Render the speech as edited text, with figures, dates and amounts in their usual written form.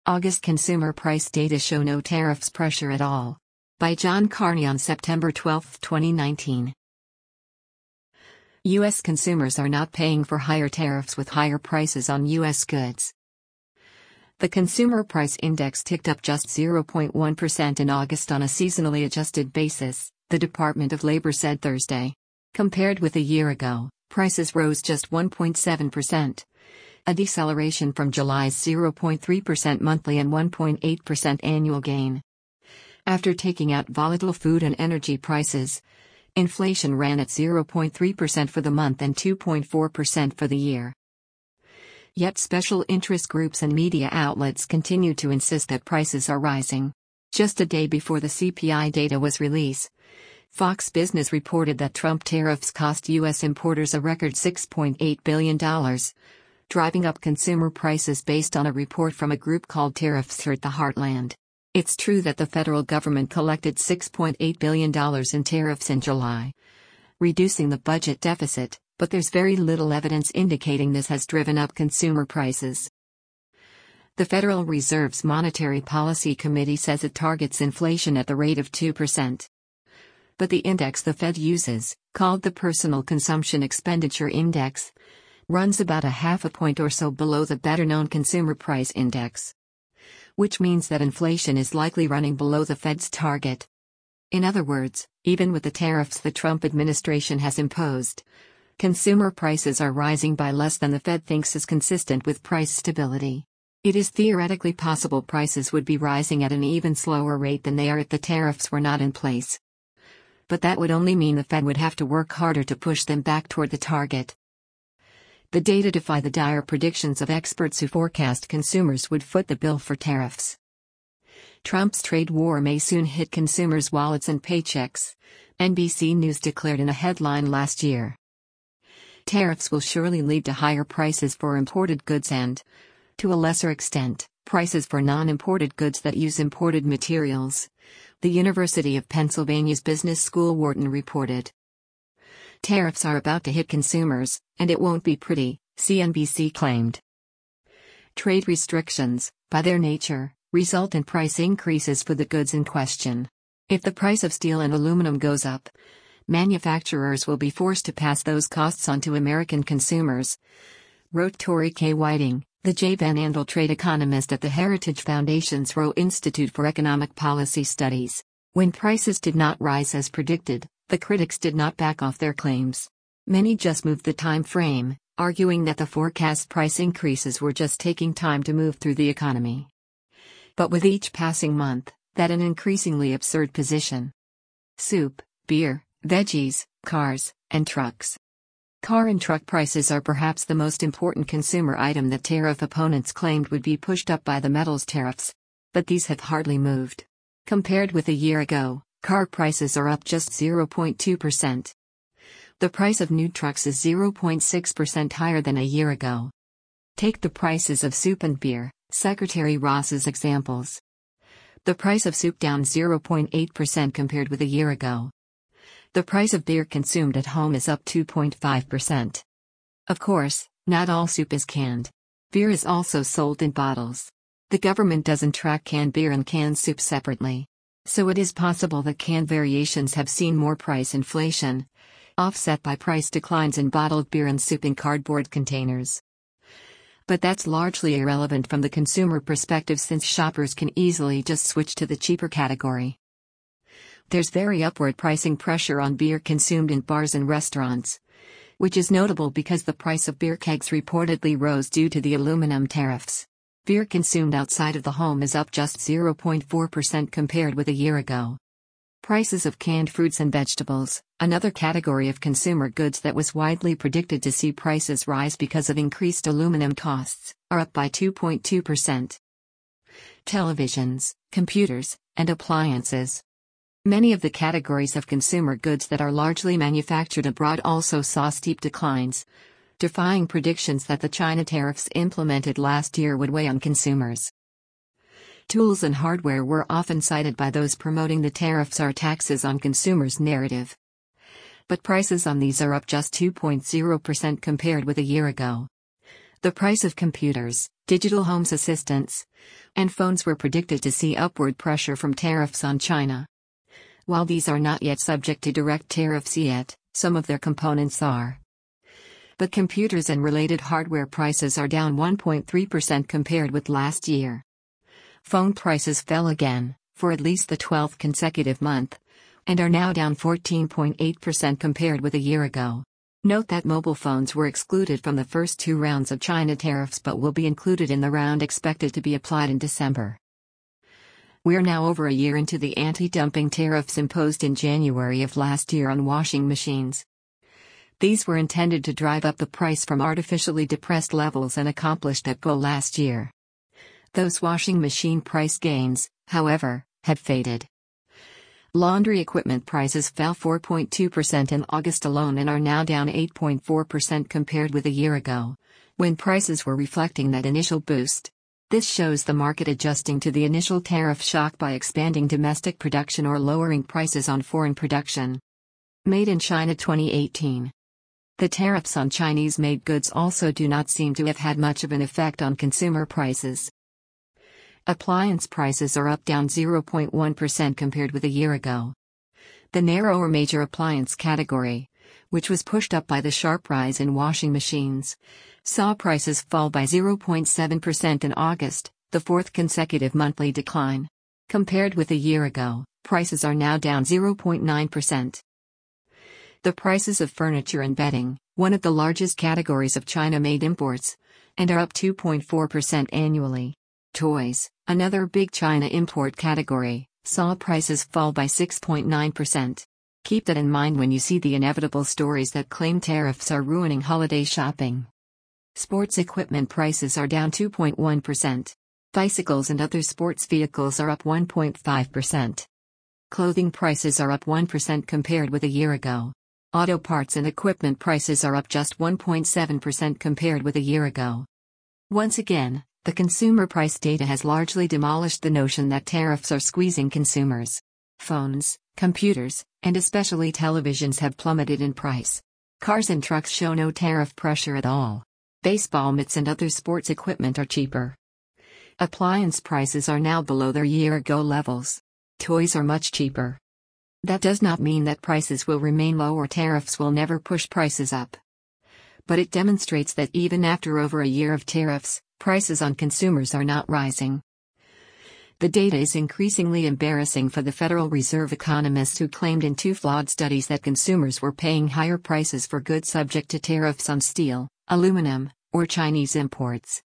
August consumer price data show no tariffs pressure at all. By John Carney on September 12, 2019. U.S. consumers are not paying for higher tariffs with higher prices on U.S. goods. The Consumer Price Index ticked up just 0.1% in August on a seasonally adjusted basis, the Department of Labor said Thursday. Compared with a year ago, prices rose just 1.7%, a deceleration from July's 0.3% monthly and 1.8% annual gain. After taking out volatile food and energy prices, inflation ran at 0.3% for the month and 2.4% for the year. Yet special interest groups and media outlets continue to insist that prices are rising. Just a day before the CPI data was released, Fox Business reported that Trump tariffs cost U.S. importers a record $6.8 billion, driving up consumer prices based on a report from a group called Tariffs Hurt the Heartland. It's true that the federal government collected $6.8 billion in tariffs in July, reducing the budget deficit, but there's very little evidence indicating this has driven up consumer prices. The Federal Reserve's Monetary Policy Committee says it targets inflation at the rate of 2%. But the index the Fed uses, called the Personal Consumption Expenditure Index, runs about a half a point or so below the better-known Consumer Price Index, which means that inflation is likely running below the Fed's target. In other words, even with the tariffs the Trump administration has imposed, consumer prices are rising by less than the Fed thinks is consistent with price stability. It is theoretically possible prices would be rising at an even slower rate than they are if the tariffs were not in place. But that would only mean the Fed would have to work harder to push them back toward the target. The data defy the dire predictions of experts who forecast consumers would foot the bill for tariffs. Trump's trade war may soon hit consumers' wallets and paychecks, NBC News declared in a headline last year. Tariffs will surely lead to higher prices for imported goods and, to a lesser extent, prices for non-imported goods that use imported materials, the University of Pennsylvania's Business School warden reported. Tariffs are about to hit consumers, and it won't be pretty, CNBC claimed. Trade restrictions, by their nature, result in price increases for the goods in question. If the price of steel and aluminum goes up, manufacturers will be forced to pass those costs on to American consumers, wrote Tori K. Whiting, the J. Van Andel trade economist at the Heritage Foundation's Rowe Institute for Economic Policy Studies. When prices did not rise as predicted, the critics did not back off their claims. Many just moved the time frame, arguing that the forecast price increases were just taking time to move through the economy. But with each passing month, that an increasingly absurd position. Soup, beer, veggies, cars, and trucks. Car and truck prices are perhaps the most important consumer item that tariff opponents claimed would be pushed up by the metals tariffs. But these have hardly moved. Compared with a year ago, car prices are up just 0.2%. The price of new trucks is 0.6% higher than a year ago. Take the prices of soup and beer, Secretary Ross's examples. The price of soup down 0.8% compared with a year ago. The price of beer consumed at home is up 2.5%. Of course, not all soup is canned. Beer is also sold in bottles. The government doesn't track canned beer and canned soup separately. So it is possible that canned variations have seen more price inflation, offset by price declines in bottled beer and soup in cardboard containers. But that's largely irrelevant from the consumer perspective since shoppers can easily just switch to the cheaper category. There's very upward pricing pressure on beer consumed in bars and restaurants, which is notable because the price of beer kegs reportedly rose due to the aluminum tariffs. Beer consumed outside of the home is up just 0.4% compared with a year ago. Prices of canned fruits and vegetables, another category of consumer goods that was widely predicted to see prices rise because of increased aluminum costs, are up by 2.2%. Televisions, computers, and appliances. Many of the categories of consumer goods that are largely manufactured abroad also saw steep declines, defying predictions that the China tariffs implemented last year would weigh on consumers. Tools and hardware were often cited by those promoting the tariffs are taxes on consumers narrative. But prices on these are up just 2.0% compared with a year ago. The price of computers, digital homes assistants, and phones were predicted to see upward pressure from tariffs on China. While these are not yet subject to direct tariffs yet, some of their components are. But computers and related hardware prices are down 1.3% compared with last year. Phone prices fell again, for at least the 12th consecutive month, and are now down 14.8% compared with a year ago. Note that mobile phones were excluded from the first two rounds of China tariffs but will be included in the round expected to be applied in December. We're now over a year into the anti-dumping tariffs imposed in January of last year on washing machines. These were intended to drive up the price from artificially depressed levels and accomplished that goal last year. Those washing machine price gains, however, had faded. Laundry equipment prices fell 4.2% in August alone and are now down 8.4% compared with a year ago, when prices were reflecting that initial boost. This shows the market adjusting to the initial tariff shock by expanding domestic production or lowering prices on foreign production. Made in China 2018. The tariffs on Chinese-made goods also do not seem to have had much of an effect on consumer prices. Appliance prices are up down 0.1% compared with a year ago. The narrower major appliance category, which was pushed up by the sharp rise in washing machines, saw prices fall by 0.7% in August, the fourth consecutive monthly decline. Compared with a year ago, prices are now down 0.9%. The prices of furniture and bedding, one of the largest categories of China-made imports, and are up 2.4% annually. Toys, another big China import category, saw prices fall by 6.9%. Keep that in mind when you see the inevitable stories that claim tariffs are ruining holiday shopping. Sports equipment prices are down 2.1%. Bicycles and other sports vehicles are up 1.5%. Clothing prices are up 1% compared with a year ago. Auto parts and equipment prices are up just 1.7% compared with a year ago. Once again, the consumer price data has largely demolished the notion that tariffs are squeezing consumers. Phones, computers, and especially televisions have plummeted in price. Cars and trucks show no tariff pressure at all. Baseball mitts and other sports equipment are cheaper. Appliance prices are now below their year-ago levels. Toys are much cheaper. That does not mean that prices will remain low or tariffs will never push prices up. But it demonstrates that even after over a year of tariffs, prices on consumers are not rising. The data is increasingly embarrassing for the Federal Reserve economists who claimed in two flawed studies that consumers were paying higher prices for goods subject to tariffs on steel, aluminum, or Chinese imports.